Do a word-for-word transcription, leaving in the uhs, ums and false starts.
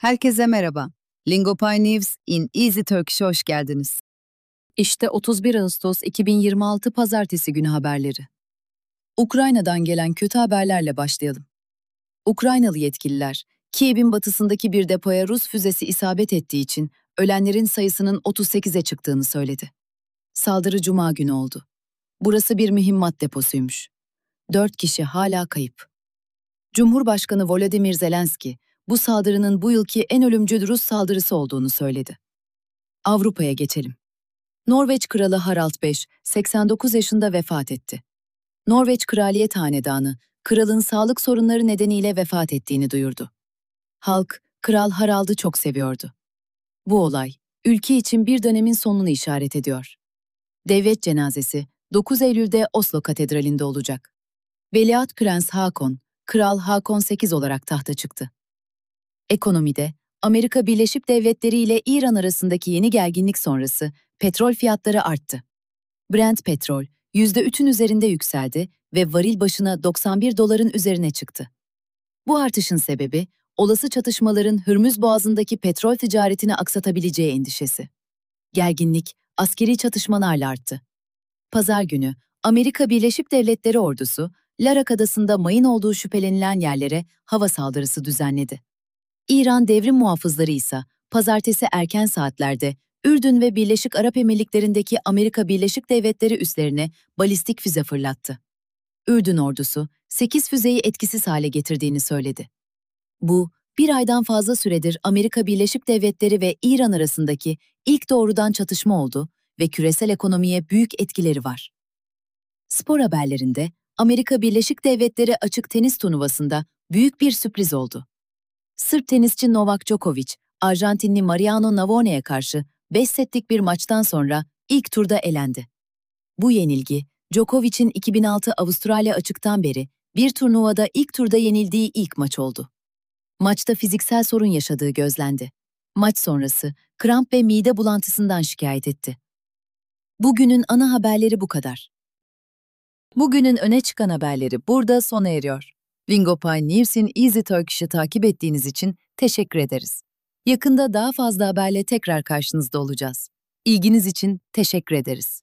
Herkese merhaba. Lingopay News in Easy Turkish'e hoş geldiniz. İşte otuz bir Ağustos iki bin yirmi altı Pazartesi günü haberleri. Ukrayna'dan gelen kötü haberlerle başlayalım. Ukraynalı yetkililer, Kiev'in batısındaki bir depoya Rus füzesi isabet ettiği için ölenlerin sayısının otuz sekize çıktığını söyledi. Saldırı Cuma günü oldu. Burası bir mühimmat deposuymuş. Dört kişi hala kayıp. Cumhurbaşkanı Volodymyr Zelenski, bu saldırının bu yılki en ölümcül Rus saldırısı olduğunu söyledi. Avrupa'ya geçelim. Norveç Kralı Harald beş, seksen dokuz yaşında vefat etti. Norveç Kraliyet Hanedanı, kralın sağlık sorunları nedeniyle vefat ettiğini duyurdu. Halk, Kral Harald'ı çok seviyordu. Bu olay, ülke için bir dönemin sonunu işaret ediyor. Devlet cenazesi, dokuz Eylül'de Oslo Katedrali'nde olacak. Veliaht Prens Haakon, Kral Haakon sekiz olarak tahta çıktı. Ekonomide, Amerika Birleşik Devletleri ile İran arasındaki yeni gerginlik sonrası petrol fiyatları arttı. Brent petrol yüzde üçün üzerinde yükseldi ve varil başına doksan bir doların üzerine çıktı. Bu artışın sebebi, olası çatışmaların Hürmüz Boğazı'ndaki petrol ticaretini aksatabileceği endişesi. Gerginlik, askeri çatışmalarla arttı. Pazar günü, Amerika Birleşik Devletleri ordusu, Larak Adası'nda mayın olduğu şüphelenilen yerlere hava saldırısı düzenledi. İran devrim muhafızları ise pazartesi erken saatlerde Ürdün ve Birleşik Arap Emirlikleri'ndeki Amerika Birleşik Devletleri üslerine balistik füze fırlattı. Ürdün ordusu sekiz füzeyi etkisiz hale getirdiğini söyledi. Bu, bir aydan fazla süredir Amerika Birleşik Devletleri ve İran arasındaki ilk doğrudan çatışma oldu ve küresel ekonomiye büyük etkileri var. Spor haberlerinde Amerika Birleşik Devletleri açık tenis turnuvasında büyük bir sürpriz oldu. Sırp tenisçi Novak Djokovic, Arjantinli Mariano Navone'ye karşı beş setlik bir maçtan sonra ilk turda elendi. Bu yenilgi, Djokovic'in iki bin altı Avustralya Açık'tan beri bir turnuvada ilk turda yenildiği ilk maç oldu. Maçta fiziksel sorun yaşadığı gözlendi. Maç sonrası kramp ve mide bulantısından şikayet etti. Bugünün ana haberleri bu kadar. Bugünün öne çıkan haberleri burada sona eriyor. Lingopay News'in Easy Turkish'i takip ettiğiniz için teşekkür ederiz. Yakında daha fazla haberle tekrar karşınızda olacağız. İlginiz için teşekkür ederiz.